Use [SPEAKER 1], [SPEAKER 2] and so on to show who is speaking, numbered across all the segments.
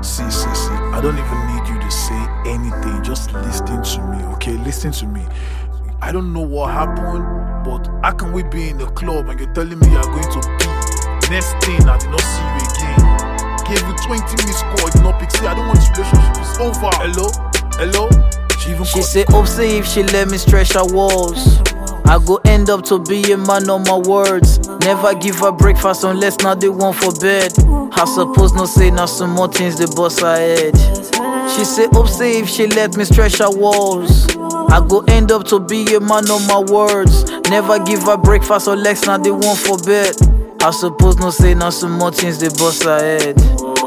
[SPEAKER 1] See. I don't even need you to say anything. Just listen to me, okay? Listen to me. I don't know what happened, but how can we be in the club and you're telling me you're going to pee? Next thing, I did not see you again. Gave you 20 missed calls, you did not pick. See, I don't want this relationship. It's over. Hello?
[SPEAKER 2] She say, hope say if she let me stretch her walls, I go end up to be a man on my words. Never give her breakfast unless not the one for bed. I suppose no say now some more things the boss her head. She say, hope say if she let me stretch her walls, I go end up to be a man on my words. Never give her breakfast unless not the one for bed. I suppose no say now some more things the boss her head.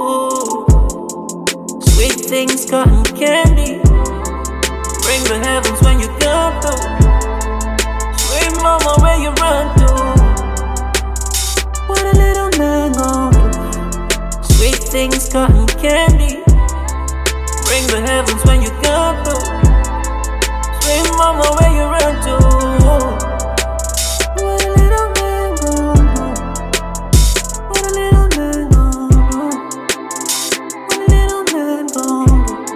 [SPEAKER 3] Sweet things, cotton candy, bring the heavens when you come through. Sweet mama, where you run to? What a little man gon' do? Sweet things, cotton candy, bring the heavens when you come through. Sweet mama, where you run to? What a little man gon' do? What a little man gon' do? What a little man gon'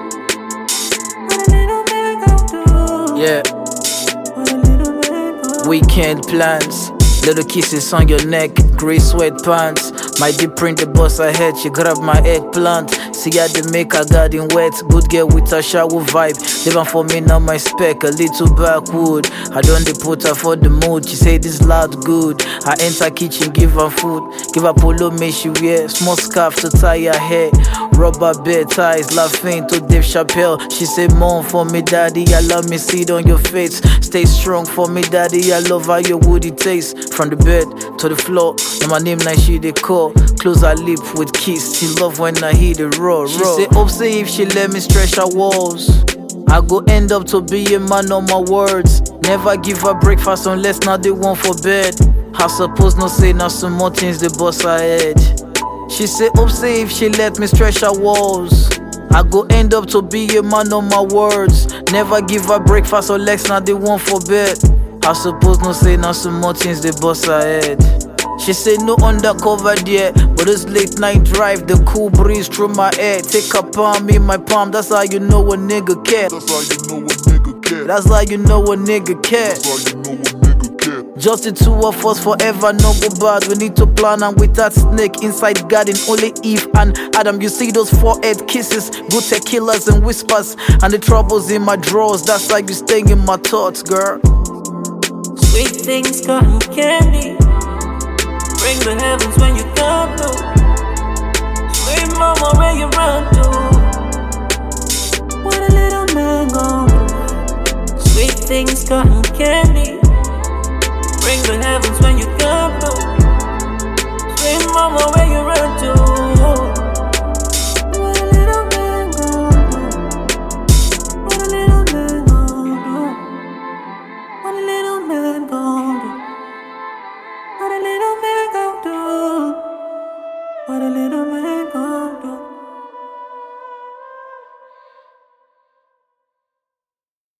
[SPEAKER 3] do? What a little man gon' do?
[SPEAKER 2] Yeah.
[SPEAKER 3] What a little man gon' do?
[SPEAKER 2] Weekend plans, little kisses on your neck, grey sweatpants. My deep print the boss ahead, she grab my eggplant. See how they make her garden wet. Good girl with a shower vibe. Living for me now my spec, a little backwood. I don't dey put her for the mood. She say this loud good. I enter kitchen, give her food. Give her polo, make she wear. Small scarf to tie her hair. Rubber bed ties, laughing to Dave Chappelle. She say, Mom for me daddy, I love me, see it on your face. Stay strong for me daddy, I love how your woody taste. From the bed to the floor, now my name now she dey call. Close her lip with kiss, she love when I hear the roar. She say, hope say if she let me stretch her walls, I go end up to be a man on my words. Never give her breakfast unless not the one for bed. I suppose no say now some more things the boss her head. She say, hope say if she let me stretch her walls, I go end up to be a man on my words. Never give her breakfast unless not the one for bed. I suppose no say now some more things the boss her head. She say no undercover there, but it's late night drive, the cool breeze through my hair. Take a palm in my palm, that's how you know a nigga care. That's how you know a nigga care. Just the two of us forever, no go bad. We need to plan and with that snake inside garden, only Eve and Adam. You see those forehead kisses, good tequilas and whispers, and the troubles in my drawers. That's how you stay in my thoughts, girl.
[SPEAKER 3] Sweet things, cotton candy, bring the heavens when you come through. Sweet mama, where you run to? What a little man gon' do? Sweet things, cotton candy, bring the heavens when you come through. Sweet mama, where you run to? What a little man gon' do? What a little man gon' do? What a little man gon' do? What a little man gon' do? What a little man